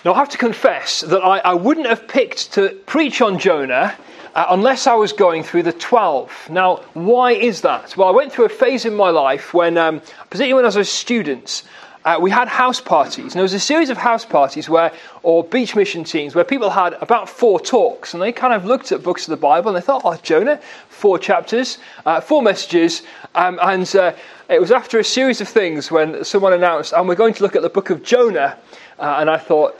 Now, I have to confess that I wouldn't have picked to preach on Jonah unless I was going through the 12. Now, why is that? Well, I went through a phase in my life when, particularly when I was a student, we had house parties. And there was a series of house parties or beach mission teams, where people had about 4 talks. And they kind of looked at books of the Bible and they thought, oh, Jonah, 4 chapters, 4 messages. And it was after a series of things when someone announced, and we're going to look at the book of Jonah. And I thought,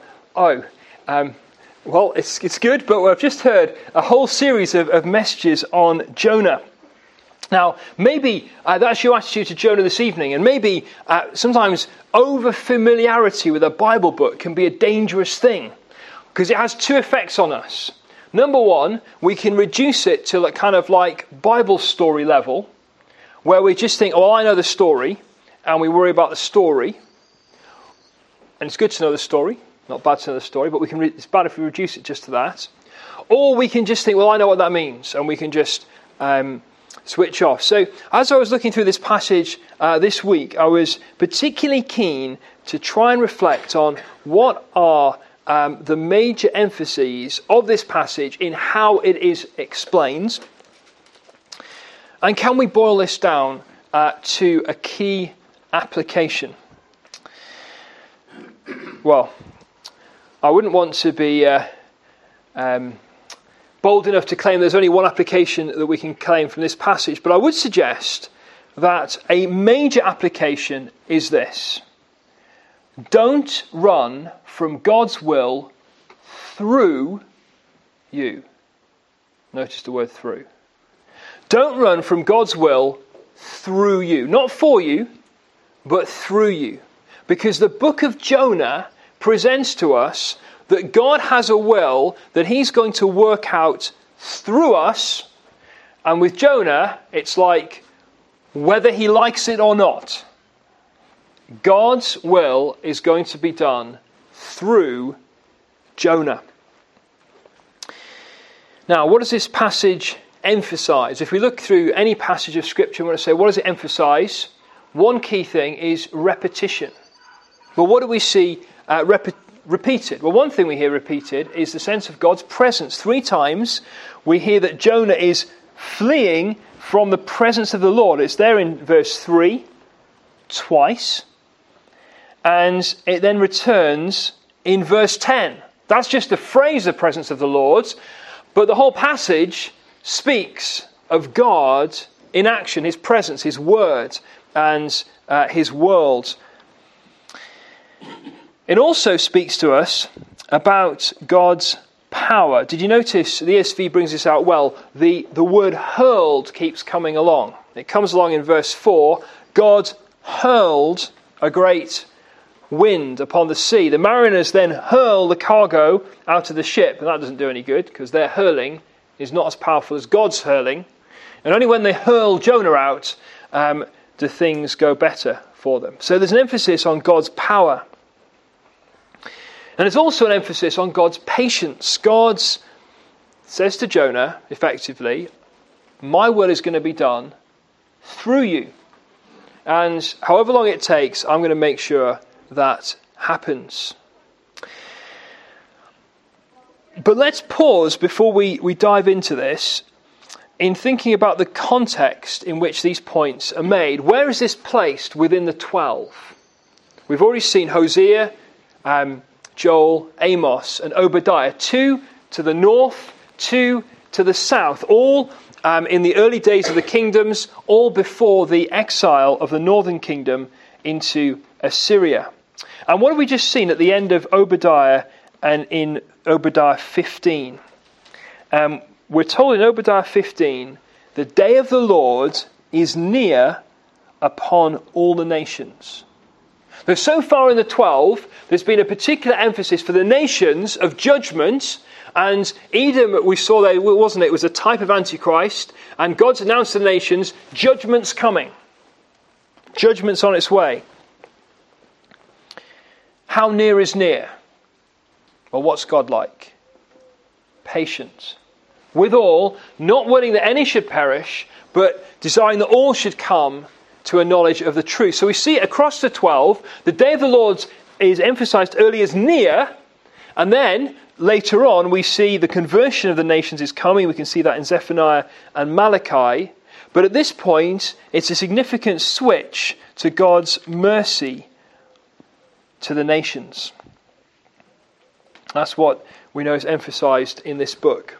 well, it's good, but I've just heard a whole series of messages on Jonah. Now, maybe that's your attitude to Jonah this evening, and maybe sometimes over-familiarity with a Bible book can be a dangerous thing, because it has 2 effects on us. Number one, we can reduce it to kind of like Bible story level, where we just think, oh, I know the story, and we worry about the story. And it's good to know the story. Not bad to know the story, but it's bad if we reduce it just to that. Or we can just think, well, I know what that means, and we can just switch off. So as I was looking through this passage this week, I was particularly keen to try and reflect on what are the major emphases of this passage in how it is explained. And can we boil this down to a key application? Well, I wouldn't want to be bold enough to claim there's only one application that we can claim from this passage, but I would suggest that a major application is this. Don't run from God's will through you. Notice the word through. Don't run from God's will through you. Not for you, but through you. Because the book of Jonah presents to us that God has a will that he's going to work out through us. And with Jonah, it's like whether he likes it or not. God's will is going to be done through Jonah. Now, what does this passage emphasize? If we look through any passage of Scripture, we want to say, what does it emphasize? One key thing is repetition. Well, what do we see repeated? Well, one thing we hear repeated is the sense of God's presence. 3 times we hear that Jonah is fleeing from the presence of the Lord. It's there in verse 3, twice. And it then returns in verse 10. That's just a phrase, the presence of the Lord. But the whole passage speaks of God in action, his presence, his word, and his world. It also speaks to us about God's power. Did you notice, the ESV brings this out well, the word hurled keeps coming along. It comes along in verse 4. God hurled a great wind upon the sea. The mariners then hurl the cargo out of the ship. And that doesn't do any good, because their hurling is not as powerful as God's hurling. And only when they hurl Jonah out do things go better for them. So there's an emphasis on God's power. And there's also an emphasis on God's patience. God says to Jonah, effectively, my will is going to be done through you. And however long it takes, I'm going to make sure that happens. But let's pause before we dive into this in thinking about the context in which these points are made. Where is this placed within the 12? We've already seen Hosea, Joel, Amos, and Obadiah. 2 to the north, 2 to the south. All in the early days of the kingdoms, all before the exile of the northern kingdom into Assyria. And what have we just seen at the end of Obadiah and in Obadiah 15? We're told in Obadiah 15, the day of the Lord is near upon all the nations. So far in the 12, there's been a particular emphasis for the nations of judgment. And Edom, we saw there, wasn't it? It was a type of Antichrist. And God's announced to the nations, judgment's coming. Judgment's on its way. How near is near? Well, what's God like? Patient. Withal, not willing that any should perish, but desiring that all should come to a knowledge of the truth. So we see across the 12, the day of the Lord is emphasized early as near, And then later on we see the conversion of the nations is coming. We can see that in Zephaniah and Malachi. But at this point, it's a significant switch to God's mercy to the nations. That's what we know is emphasized in this book.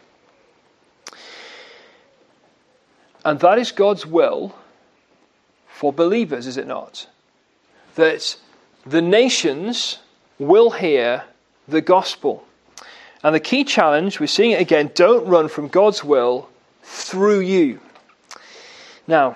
And that is God's will for believers, is it not? That the nations will hear the gospel. And the key challenge, we're seeing it again, don't run from God's will through you. Now,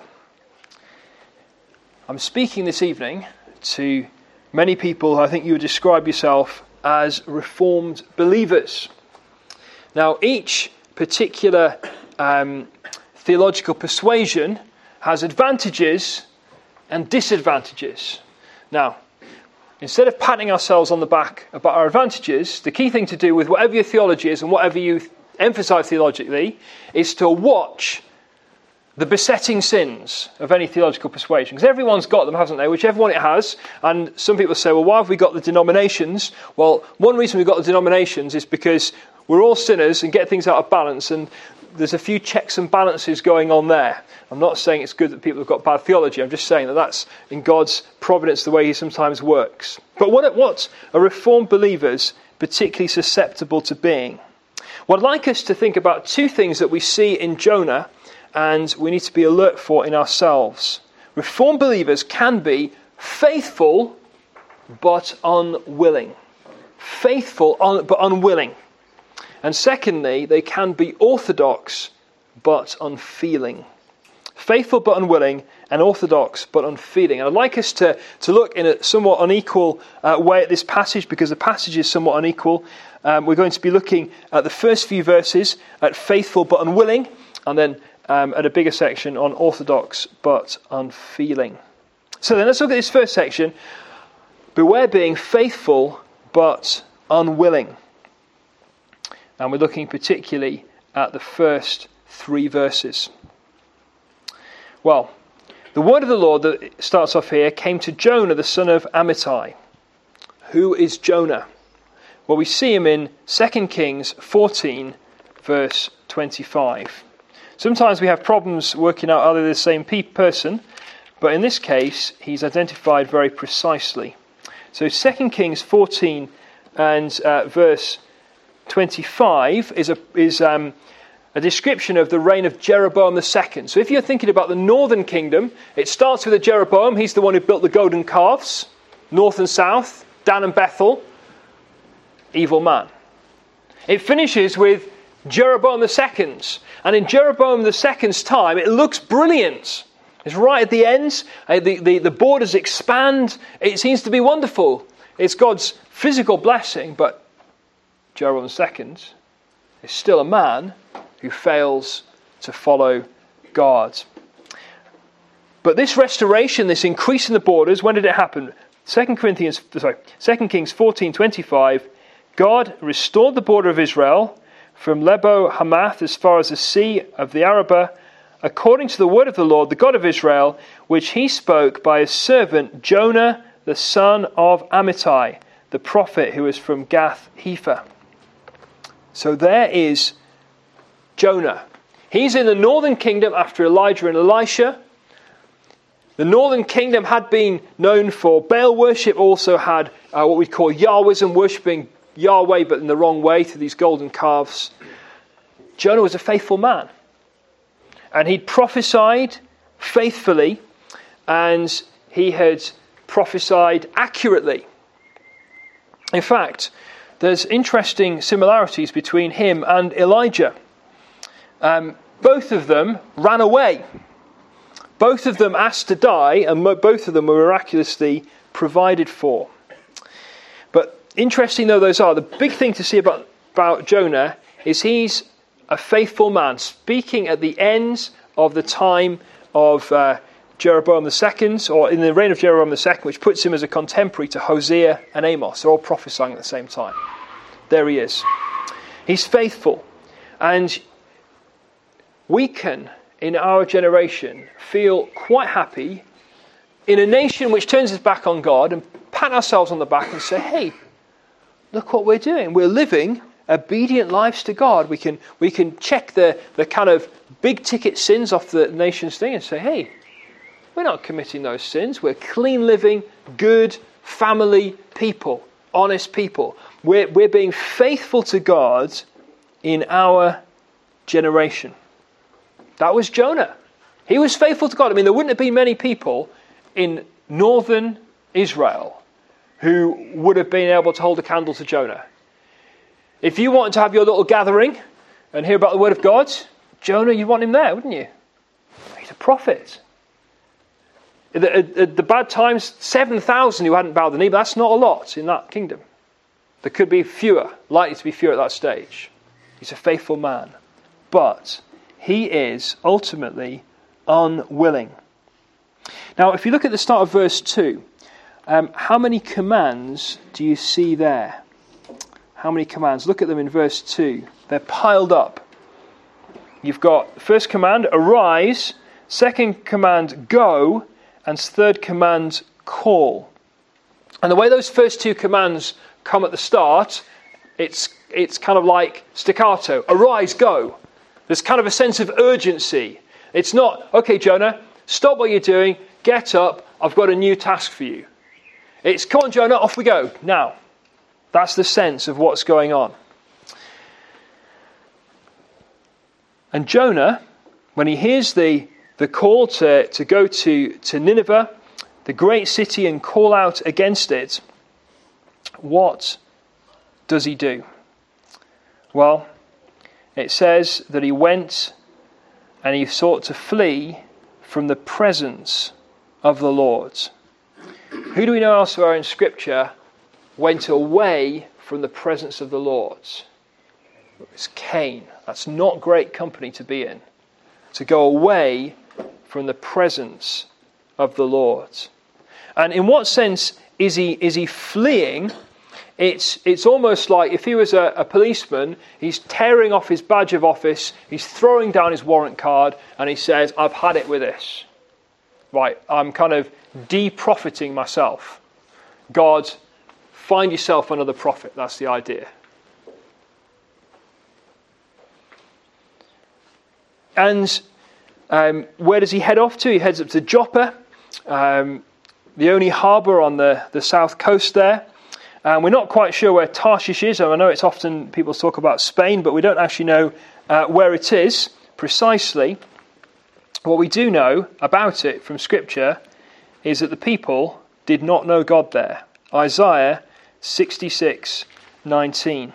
I'm speaking this evening to many people who I think you would describe yourself as Reformed believers. Now, each particular theological persuasion has advantages and disadvantages. Now, instead of patting ourselves on the back about our advantages, the key thing to do with whatever your theology is and whatever you emphasize theologically is to watch the besetting sins of any theological persuasion. Because everyone's got them, hasn't they? Whichever one it has. And some people say, well, why have we got the denominations? Well, one reason we've got the denominations is because we're all sinners and get things out of balance, and there's a few checks and balances going on there. I'm not saying it's good that people have got bad theology. I'm just saying that that's in God's providence the way he sometimes works. But what are Reformed believers particularly susceptible to being? Well, I'd like us to think about two things that we see in Jonah and we need to be alert for in ourselves. Reformed believers can be faithful but unwilling. Faithful but unwilling. And secondly, they can be orthodox but unfeeling. Faithful but unwilling, and orthodox but unfeeling. And I'd like us to look in a somewhat unequal way at this passage, because the passage is somewhat unequal. We're going to be looking at the first few verses at faithful but unwilling, and then at a bigger section on orthodox but unfeeling. So then let's look at this first section. Beware being faithful but unwilling. And we're looking particularly at the first 3 verses. Well, the word of the Lord that starts off here came to Jonah, the son of Amittai. Who is Jonah? Well, we see him in 2 Kings 14, verse 25. Sometimes we have problems working out are they the same person, but in this case, he's identified very precisely. So 2 Kings 14 and verse 25 is a description of the reign of Jeroboam II. So if you're thinking about the northern kingdom, it starts with a Jeroboam. He's the one who built the golden calves, north and south, Dan and Bethel. Evil man. It finishes with Jeroboam II. And in Jeroboam II's time, it looks brilliant. It's right at the ends. The borders expand. It seems to be wonderful. It's God's physical blessing, but Jeroboam II is still a man who fails to follow God. But this restoration, this increase in the borders, when did it happen? 2 Kings 14:25, God restored the border of Israel from Lebo Hamath as far as the sea of the Arabah, according to the word of the Lord, the God of Israel, which he spoke by his servant Jonah, the son of Amittai, the prophet who is from Gath Hepher. So there is Jonah. He's in the northern kingdom after Elijah and Elisha. The northern kingdom had been known for Baal worship, also had what we call Yahwism, worshipping Yahweh but in the wrong way through these golden calves. Jonah was a faithful man. And he'd prophesied faithfully, and he had prophesied accurately. In fact, there's interesting similarities between him and Elijah. Both of them ran away. Both of them asked to die, and both of them were miraculously provided for. But interesting though those are, the big thing to see about Jonah is he's a faithful man, speaking at the end of the time of Jeroboam II, or in the reign of Jeroboam II, which puts him as a contemporary to Hosea and Amos. They're all prophesying at the same time. There he is. He's faithful. And we can, in our generation, feel quite happy in a nation which turns its back on God and pat ourselves on the back and say, hey, look what we're doing. We're living obedient lives to God. We can check the kind of big ticket sins off the nation's thing and say, hey, we're not committing those sins. We're clean living, good, family people, honest people. We're being faithful to God in our generation. That was Jonah. He was faithful to God. I mean, there wouldn't have been many people in northern Israel who would have been able to hold a candle to Jonah. If you wanted to have your little gathering and hear about the word of God, Jonah, you'd want him there, wouldn't you? He's a prophet. At the bad times, 7,000 who hadn't bowed the knee, but that's not a lot in that kingdom. There could be fewer, likely to be fewer at that stage. He's a faithful man. But he is ultimately unwilling. Now, if you look at the start of verse 2, how many commands do you see there? How many commands? Look at them in verse 2. They're piled up. You've got first command, arise. Second command, go. And third command, call. And the way those first two commands come at the start, it's kind of like staccato. Arise, go. There's kind of a sense of urgency. It's not, okay, Jonah, stop what you're doing, get up, I've got a new task for you. It's, come on, Jonah, off we go, now. That's the sense of what's going on. And Jonah, when he hears the call to go to Nineveh, the great city, and call out against it, what does he do? Well, it says that he went and he sought to flee from the presence of the Lord. Who do we know elsewhere in Scripture went away from the presence of the Lord? It's Cain. That's not great company to be in. To go away from the presence of the Lord. And in what sense is he fleeing? It's almost like if he was a policeman, he's tearing off his badge of office, he's throwing down his warrant card, and he says, I've had it with this. Right, I'm kind of de-profiting myself. God, find yourself another prophet. That's the idea. And where does he head off to? He heads up to Joppa, the only harbour on the south coast there. And we're not quite sure where Tarshish is. I know it's often people talk about Spain, but we don't actually know where it is precisely. What we do know about it from Scripture is that the people did not know God there. Isaiah 66:19.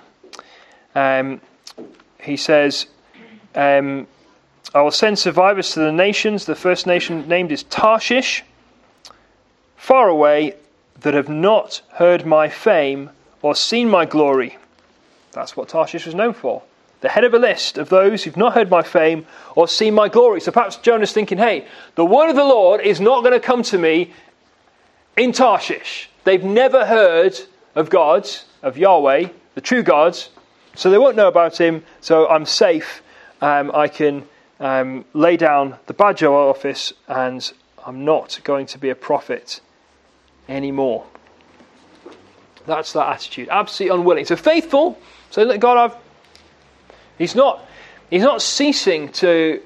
He says, I will send survivors to the nations. The first nation named is Tarshish, far away, that have not heard my fame or seen my glory. That's what Tarshish was known for. The head of a list of those who've not heard my fame or seen my glory. So perhaps Jonah's thinking, hey, the word of the Lord is not going to come to me in Tarshish. They've never heard of God, of Yahweh, the true God, so they won't know about him, so I'm safe. I can lay down the badge of office and I'm not going to be a prophet anymore. That's that attitude. Absolutely unwilling. So faithful. So let God have. He's not ceasing to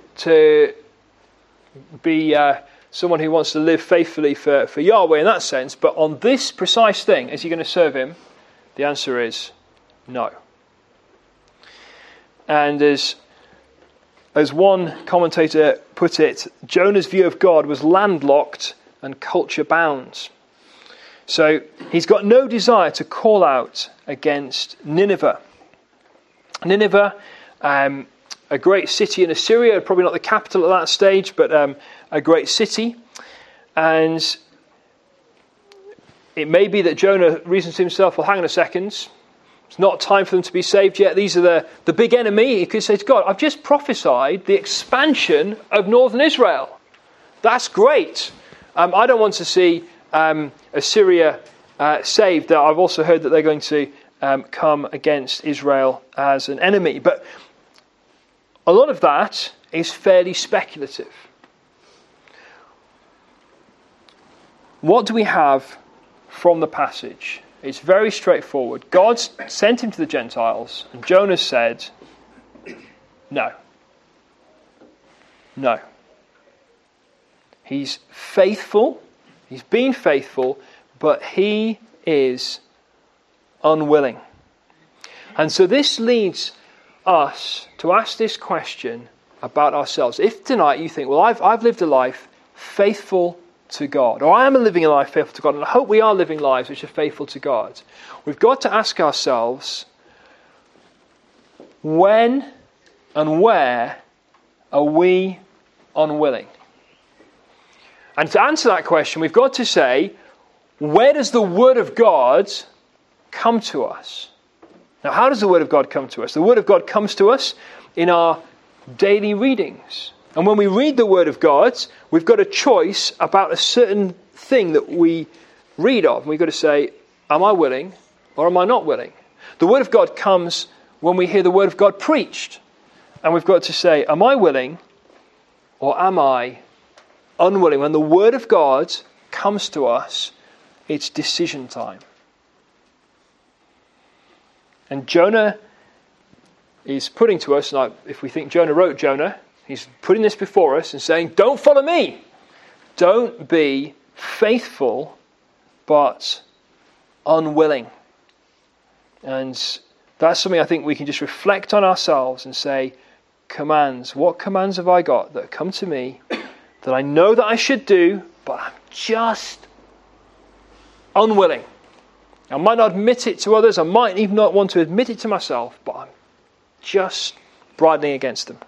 be someone who wants to live faithfully for Yahweh in that sense. But on this precise thing, is he going to serve him? The answer is no. And as one commentator put it, Jonah's view of God was landlocked and culture bound. So he's got no desire to call out against Nineveh. Nineveh, a great city in Assyria, probably not the capital at that stage, but a great city. And it may be that Jonah reasons to himself, well, hang on a second, it's not time for them to be saved yet. These are the big enemy. He could say to God, I've just prophesied the expansion of northern Israel. That's great. I don't want to see Assyria saved. I've also heard that they're going to come against Israel as an enemy. But a lot of that is fairly speculative. What do we have from the passage? It's very straightforward. God sent him to the Gentiles, and Jonah said, no. No. He's faithful. He's been faithful, but he is unwilling. And so this leads us to ask this question about ourselves. If tonight you think, well, I've lived a life faithful to God, or I am living a life faithful to God, and I hope we are living lives which are faithful to God, we've got to ask ourselves, when and where are we unwilling? And to answer that question, we've got to say, where does the Word of God come to us? Now, how does the Word of God come to us? The Word of God comes to us in our daily readings. And when we read the Word of God, we've got a choice about a certain thing that we read of. We've got to say, am I willing or am I not willing? The Word of God comes when we hear the Word of God preached. And we've got to say, am I willing or am I unwilling? When the Word of God comes to us, it's decision time. And Jonah is putting to us, like if we think Jonah wrote Jonah, he's putting this before us and saying, don't follow me. Don't be faithful, but unwilling. And that's something I think we can just reflect on ourselves and say, commands. What commands have I got that come to me that I know that I should do, but I'm just unwilling? I might not admit it to others. I might even not want to admit it to myself, but I'm just bridling against them.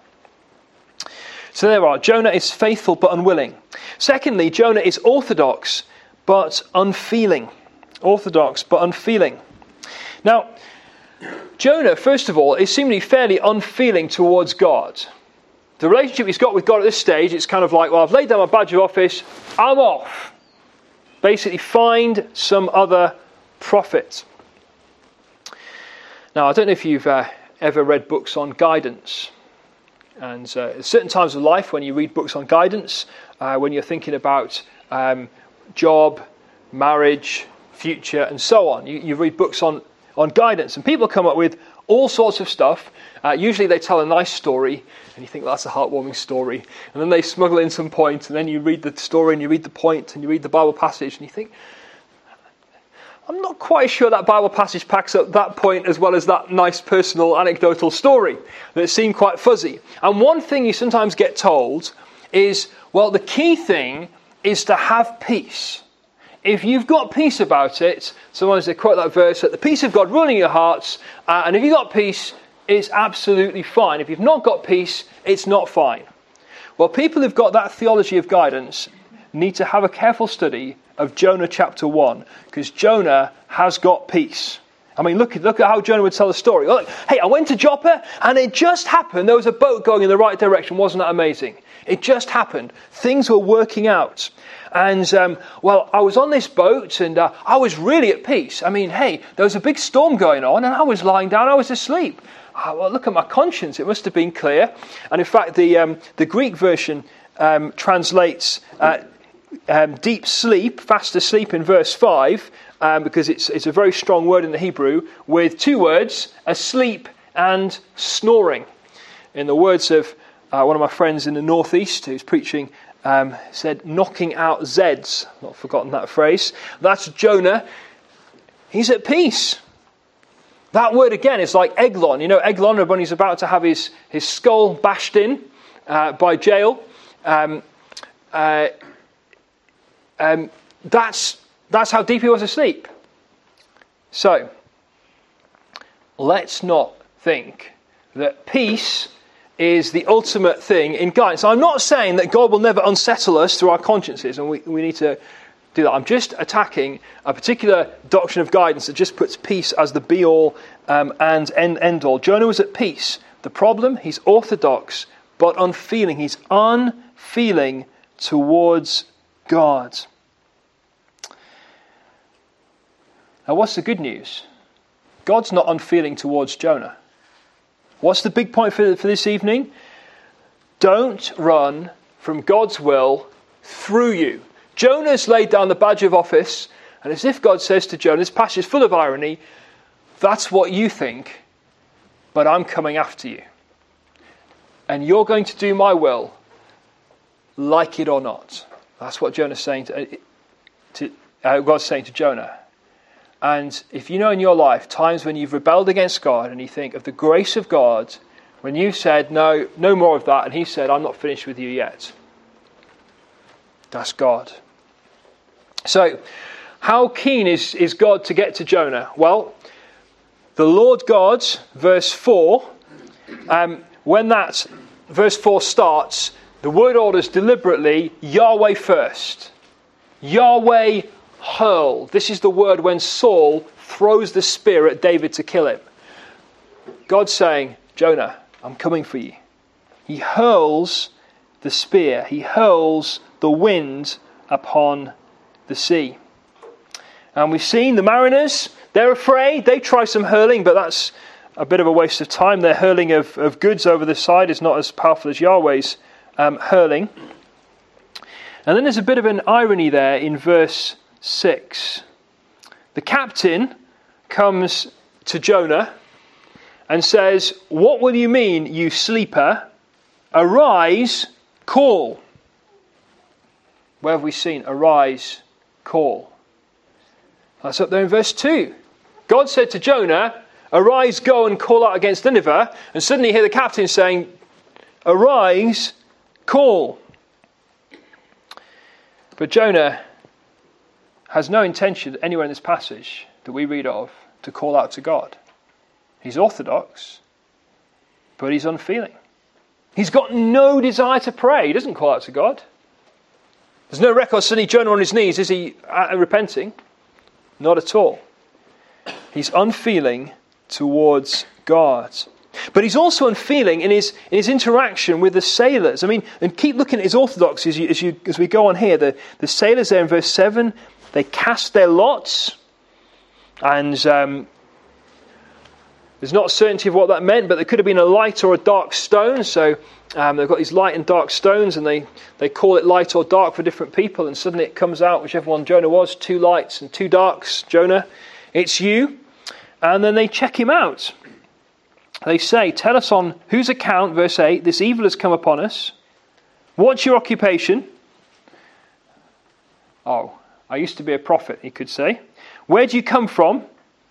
So there are. Jonah is faithful but unwilling. Secondly, Jonah is orthodox but unfeeling. Orthodox but unfeeling. Now, Jonah, first of all, is seemingly fairly unfeeling towards God. The relationship he's got with God at this stage, it's kind of like, well, I've laid down my badge of office, I'm off. Basically, find some other prophet. Now, I don't know if you've ever read books on guidance. And at certain times of life, when you read books on guidance, when you're thinking about job, marriage, future, and so on, you read books on guidance. And people come up with all sorts of stuff. Usually they tell a nice story, and you think, well, that's a heartwarming story. And then they smuggle in some point, and then you read the story, and you read the point, and you read the Bible passage, and you think, I'm not quite sure that Bible passage packs up that point as well as that nice personal anecdotal story that seemed quite fuzzy. And one thing you sometimes get told is, well, the key thing is to have peace. If you've got peace about it, sometimes they quote that verse, that the peace of God ruling your hearts, and if you've got peace, it's absolutely fine. If you've not got peace, it's not fine. Well, people who've got that theology of guidance need to have a careful study of Jonah chapter 1, because Jonah has got peace. I mean, look at how Jonah would tell the story. Look, hey, I went to Joppa, and it just happened. There was a boat going in the right direction. Wasn't that amazing? It just happened. Things were working out. And, well, I was on this boat, and I was really at peace. I mean, hey, there was a big storm going on, and I was lying down, I was asleep. Well, look at my conscience. It must have been clear. And in fact, the Greek version translates deep sleep, fast asleep in verse 5, because it's a very strong word in the Hebrew, with two words, asleep and snoring. In the words of one of my friends in the northeast who's preaching, said, knocking out Zeds. I've not forgotten that phrase. That's Jonah. He's at peace. That word again is like Eglon. You know, Eglon, when he's about to have his skull bashed in by Jael. That's how deep he was asleep. So, let's not think that peace is the ultimate thing in guidance. I'm not saying that God will never unsettle us through our consciences, and we need to do that. I'm just attacking a particular doctrine of guidance that just puts peace as the be-all and end-all. Jonah was at peace. The problem, he's orthodox, but unfeeling. He's unfeeling towards God. Now, what's the good news? God's not unfeeling towards Jonah. What's the big point for this evening? Don't run from God's will through you. Jonah's laid down the badge of office, And as if God says to Jonah, this passage is full of irony, that's what you think, but I'm coming after you. And you're going to do my will, like it or not. That's what Jonah's saying God's saying to Jonah. And if you know in your life times when you've rebelled against God and you think of the grace of God, when you said, no more of that, and he said, I'm not finished with you yet. That's God. So, how keen is God to get to Jonah? Well, the Lord God, verse 4, when that verse 4 starts, the word orders deliberately Yahweh first. Yahweh hurled. This is the word when Saul throws the spear at David to kill him. God's saying, Jonah, I'm coming for you. He hurls the spear. He hurls the wind upon the sea. And we've seen the mariners, they're afraid. They try some hurling, but that's a bit of a waste of time. Their hurling of goods over the side is not as powerful as Yahweh's hurling. And then there's a bit of an irony there in verse 6. The captain comes to Jonah and says, what will you mean, you sleeper? Arise, call. Where have we seen arise, call? That's up there in verse 2. God said to Jonah, arise, go and call out against Nineveh. And suddenly you hear the captain saying, arise, call. But Jonah has no intention anywhere in this passage that we read of to call out to God. He's orthodox, but he's unfeeling. He's got no desire to pray. He doesn't call out to God. There's no record suddenly Jonah on his knees. Is he repenting? Not at all. He's unfeeling towards God. But he's also unfeeling in his interaction with the sailors. I mean, and keep looking at his orthodoxy as we go on here. The sailors there in verse 7, they cast their lots. And there's not certainty of what that meant, but there could have been a light or a dark stone. So they've got these light and dark stones, and they call it light or dark for different people. And suddenly it comes out, whichever one Jonah was, 2 lights and 2 darks. Jonah, it's you. And then they check him out. They say, tell us on whose account, verse 8, this evil has come upon us. What's your occupation? Oh, I used to be a prophet, he could say. Where do you come from?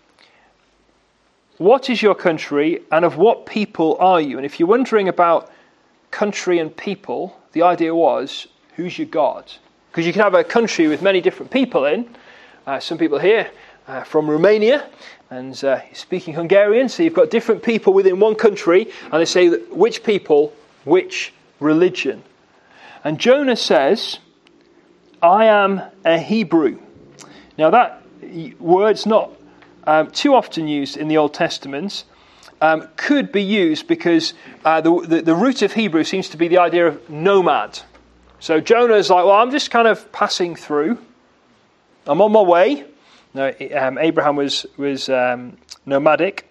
What is your country, and of what people are you? And if you're wondering about country and people, the idea was, who's your God? Because you can have a country with many different people in. Some people here from Romania, and speaking Hungarian, so you've got different people within one country, and they say, which people, which religion? And Jonah says, I am a Hebrew. Now that word's not too often used in the Old Testament, could be used because the root of Hebrew seems to be the idea of nomad. So Jonah's like, well, I'm just kind of passing through. I'm on my way. No, Abraham was nomadic.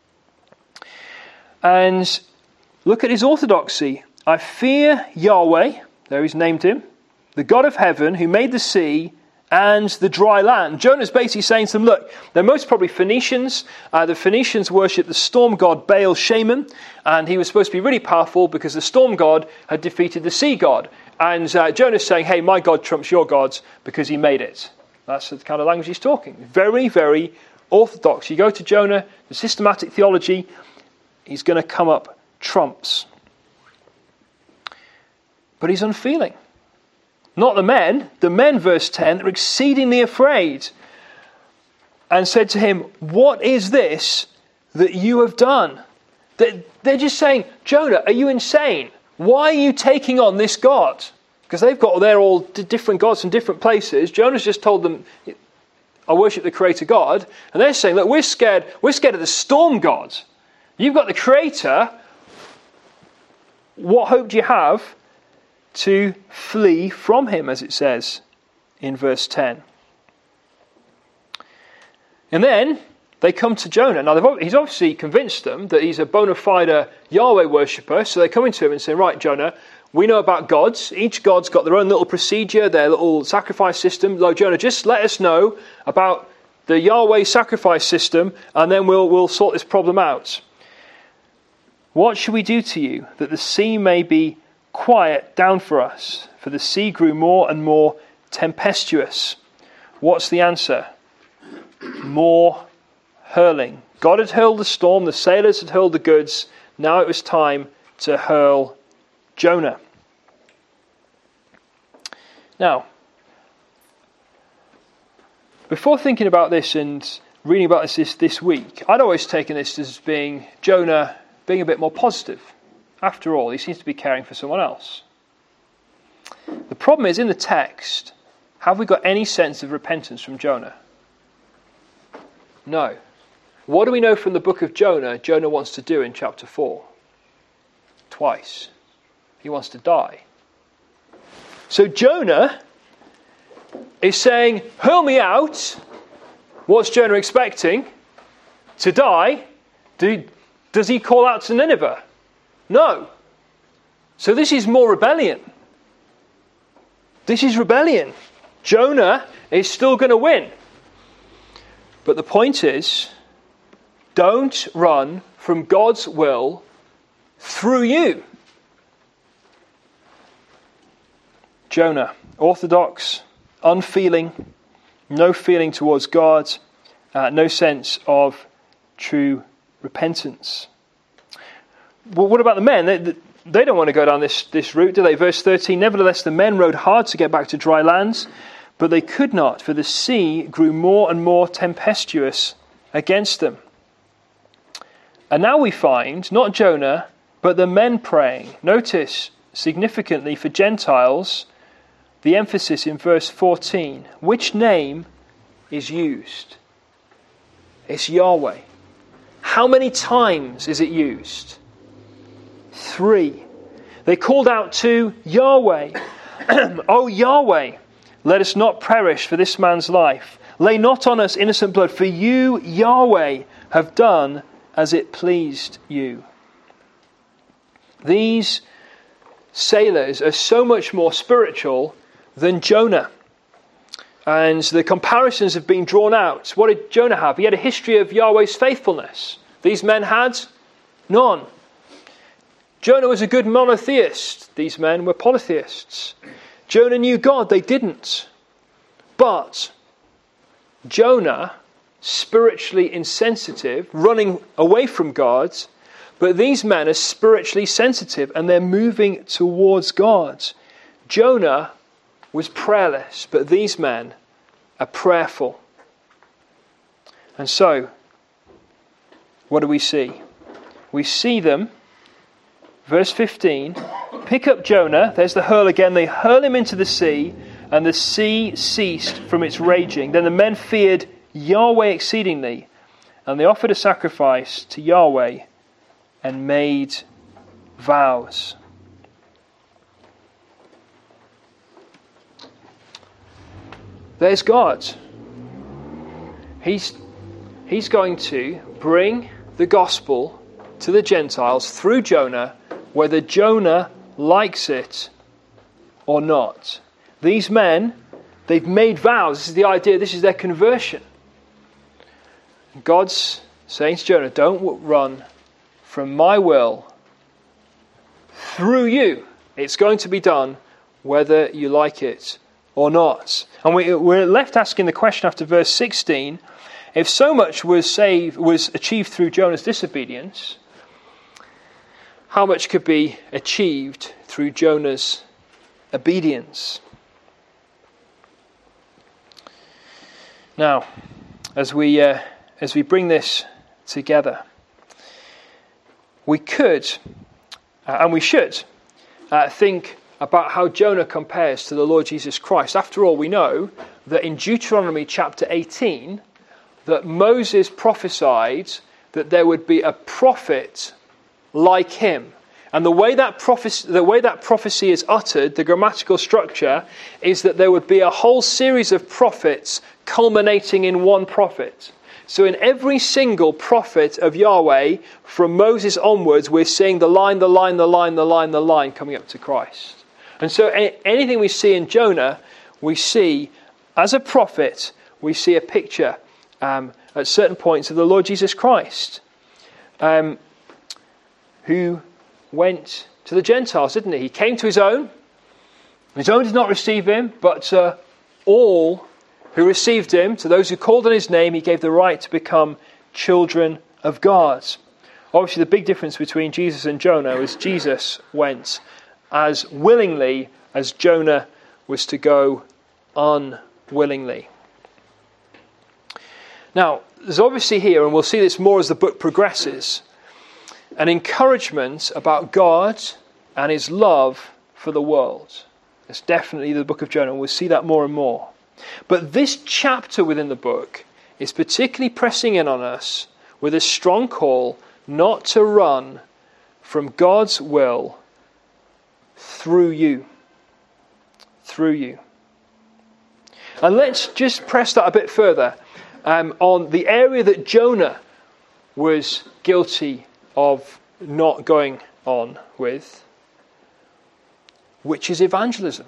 And look at his orthodoxy. I fear Yahweh, there he's named him, the God of heaven, who made the sea and the dry land. Jonah's basically saying to them, look, they're most probably Phoenicians. The Phoenicians worshipped the storm god Baal Shaman, and he was supposed to be really powerful because the storm god had defeated the sea god. And Jonah's saying, hey, my God trumps your gods because he made it. That's the kind of language he's talking. Very, very orthodox. You go to Jonah, the systematic theology, he's going to come up trumps. But he's unfeeling. Not the men, verse 10, are exceedingly afraid and said to him, what is this that you have done? They're just saying, Jonah, are you insane? Why are you taking on this God? Because they're all different gods from different places. Jonah's just told them, I worship the Creator God. And they're saying, look, we're scared of the storm god. You've got the Creator. What hope do you have to flee from him, as it says in verse 10? And then they come to Jonah. Now, he's obviously convinced them that he's a bona fide Yahweh worshipper. So they come into him and say, right, Jonah, We know about gods. Each god's got their own little procedure, their little sacrifice system. Lord Jonah, just let us know about the Yahweh sacrifice system, and then we'll sort this problem out. What shall we do to you, that the sea may be quiet down for us? For the sea grew more and more tempestuous. What's the answer? More hurling. God had hurled the storm, the sailors had hurled the goods. Now it was time to hurl Jonah. Now, before thinking about this and reading about this week, I'd always taken this as being Jonah being a bit more positive. After all, he seems to be caring for someone else. The problem is, in the text, have we got any sense of repentance from Jonah? No. What do we know from the book of Jonah wants to do in chapter 4? Twice. He wants to die. So Jonah is saying, hurl me out. What's Jonah expecting? To die? Does he call out to Nineveh? No. So this is more rebellion. This is rebellion. Jonah is still going to win. But the point is, don't run from God's will through you. Jonah, orthodox, unfeeling, no feeling towards God, no sense of true repentance. Well, what about the men? They don't want to go down this route, do they? Verse 13, nevertheless the men rowed hard to get back to dry lands, but they could not, for the sea grew more and more tempestuous against them. And now we find, not Jonah, but the men praying. Notice, significantly for Gentiles, the emphasis in verse 14. Which name is used? It's Yahweh. How many times is it used? 3. They called out to Yahweh. O Yahweh, let us not perish for this man's life. Lay not on us innocent blood, for you, Yahweh, have done as it pleased you. These sailors are so much more spiritual than Jonah. And the comparisons have been drawn out. What did Jonah have? He had a history of Yahweh's faithfulness. These men had none. Jonah was a good monotheist. These men were polytheists. Jonah knew God. They didn't. But Jonah, spiritually insensitive, running away from God. But these men are spiritually sensitive and they're moving towards God. Jonah was prayerless, but these men are prayerful. And so, what do we see? We see them, verse 15, pick up Jonah, there's the hurl again, they hurl him into the sea, and the sea ceased from its raging. Then the men feared Yahweh exceedingly, and they offered a sacrifice to Yahweh and made vows. There's God. He's going to bring the gospel to the Gentiles through Jonah, whether Jonah likes it or not. These men, they've made vows. This is the idea. This is their conversion. God's saying to Jonah, don't run from my will through you. It's going to be done whether you like it or not. And we're left asking the question after verse 16, if so much was achieved through Jonah's disobedience, how much could be achieved through Jonah's obedience? Now, as we bring this together, we could and we should think about how Jonah compares to the Lord Jesus Christ. After all, we know that in Deuteronomy chapter 18, that Moses prophesied that there would be a prophet like him. And the way that prophecy is uttered, the grammatical structure, is that there would be a whole series of prophets culminating in one prophet. So in every single prophet of Yahweh, from Moses onwards, we're seeing the line coming up to Christ. And so anything we see in Jonah, we see, as a prophet, we see a picture at certain points of the Lord Jesus Christ, who went to the Gentiles, didn't he? He came to his own. His own did not receive him, but all who received him, to those who called on his name, he gave the right to become children of God. Obviously, the big difference between Jesus and Jonah is Jesus went as willingly as Jonah was to go unwillingly. Now, there's obviously here, and we'll see this more as the book progresses, an encouragement about God and his love for the world. It's definitely the book of Jonah, and we'll see that more and more. But this chapter within the book is particularly pressing in on us with a strong call not to run from God's will through you. Through you. And let's just press that a bit further on the area that Jonah was guilty of not going on with, which is evangelism.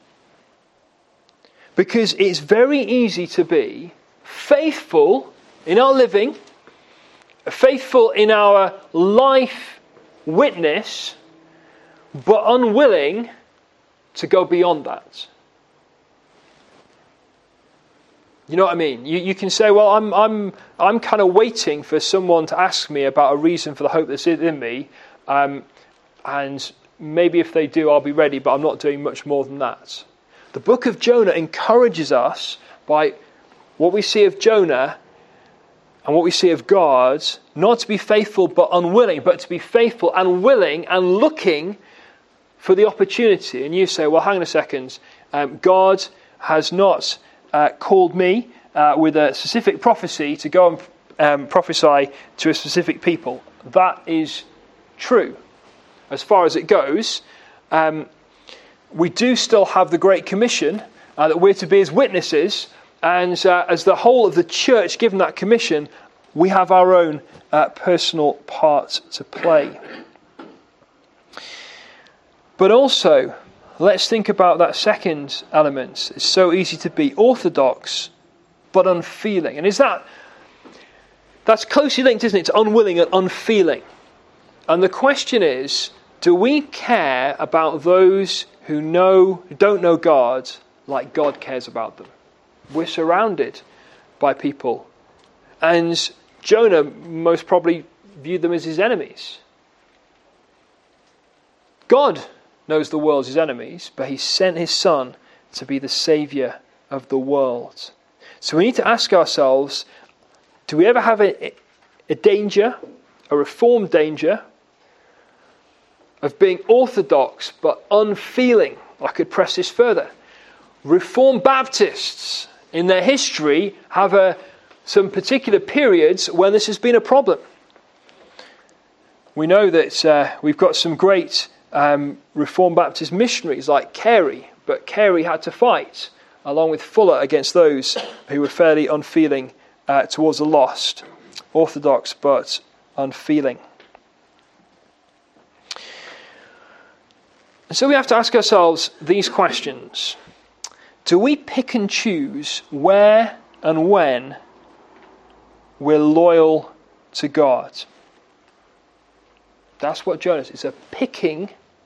Because it's very easy to be faithful in our living, faithful in our life witness, but unwilling to go beyond that. You know what I mean? You can say, well, I'm kind of waiting for someone to ask me about a reason for the hope that's in me, and maybe if they do, I'll be ready, but I'm not doing much more than that. The book of Jonah encourages us by what we see of Jonah and what we see of God, not to be faithful but unwilling, but to be faithful and willing and looking for the opportunity. And you say, well, hang on a second, God has not called me with a specific prophecy to go and prophesy to a specific people. That is true as far as it goes. We do still have the Great Commission that we're to be as witnesses, and as the whole of the church given that commission, we have our own personal part to play. But also, let's think about that second element. It's so easy to be orthodox but unfeeling. And that's closely linked, isn't it, to unwilling and unfeeling. And the question is, do we care about those who don't know God like God cares about them? We're surrounded by people. And Jonah most probably viewed them as his enemies. God knows the world's his enemies, but he sent his son to be the saviour of the world. So we need to ask ourselves, do we ever have a danger, a reformed danger, of being orthodox but unfeeling? I could press this further. Reformed Baptists in their history have some particular periods when this has been a problem. We know that we've got some great Reformed Baptist missionaries like Carey, but Carey had to fight along with Fuller against those who were fairly unfeeling towards the lost. Orthodox but unfeeling. And so we have to ask ourselves these questions. Do we pick and choose where and when we're loyal to God? That's what Jonah is. It's a picking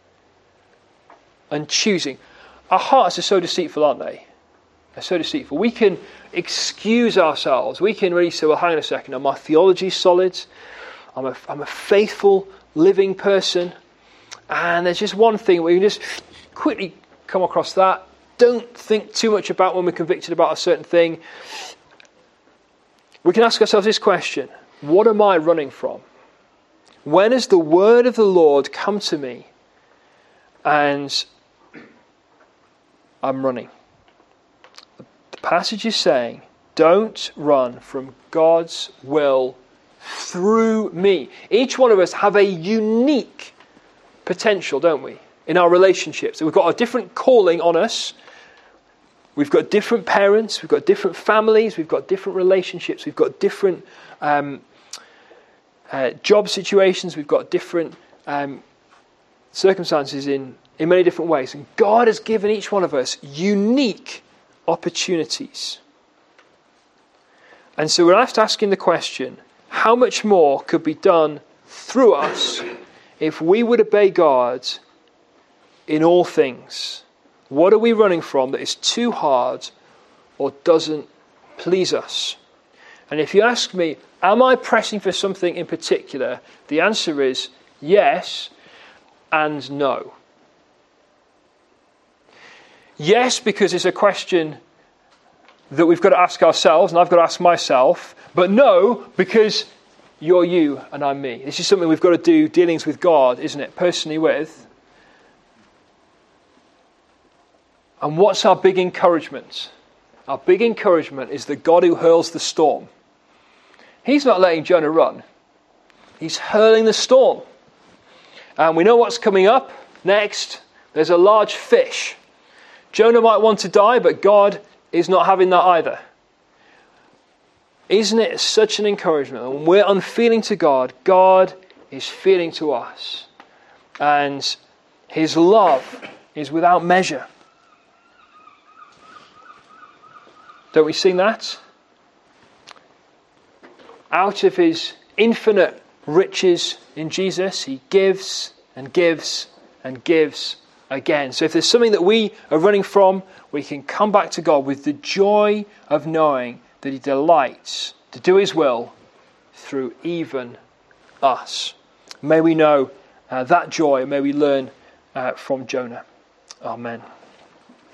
and choosing. Our hearts are so deceitful, aren't they? They're so deceitful. We can excuse ourselves. We can really say, well, hang on a second, my theology is solid. I'm a faithful, living person. And there's just one thing where you can just quickly come across that. Don't think too much about when we're convicted about a certain thing. We can ask ourselves this question. What am I running from? When has the word of the Lord come to me and I'm running? The passage is saying, don't run from God's will through me. Each one of us have a unique potential, don't we, in our relationships. We've got a different calling on us. We've got different parents, we've got different families, we've got different relationships, we've got different job situations, we've got different circumstances in many different ways. And God has given each one of us unique opportunities. And so we're left asking the question, how much more could be done through us if we would obey God in all things? What are we running from that is too hard or doesn't please us? And if you ask me, am I pressing for something in particular? The answer is yes and no. Yes, because it's a question that we've got to ask ourselves, and I've got to ask myself. But no, because you're you and I'm me. This is something we've got to do dealings with God, isn't it? Personally with. And what's our big encouragement? Our big encouragement is the God who hurls the storm. He's not letting Jonah run. He's hurling the storm. And we know what's coming up next. There's a large fish. Jonah might want to die, but God is not having that either. Isn't it such an encouragement? When we're unfeeling to God, God is feeling to us. And his love is without measure. Don't we sing that? Out of his infinite riches in Jesus, he gives and gives and gives again. So if there's something that we are running from, we can come back to God with the joy of knowing that he delights to do his will through even us. May we know that joy, and may we learn from Jonah. Amen.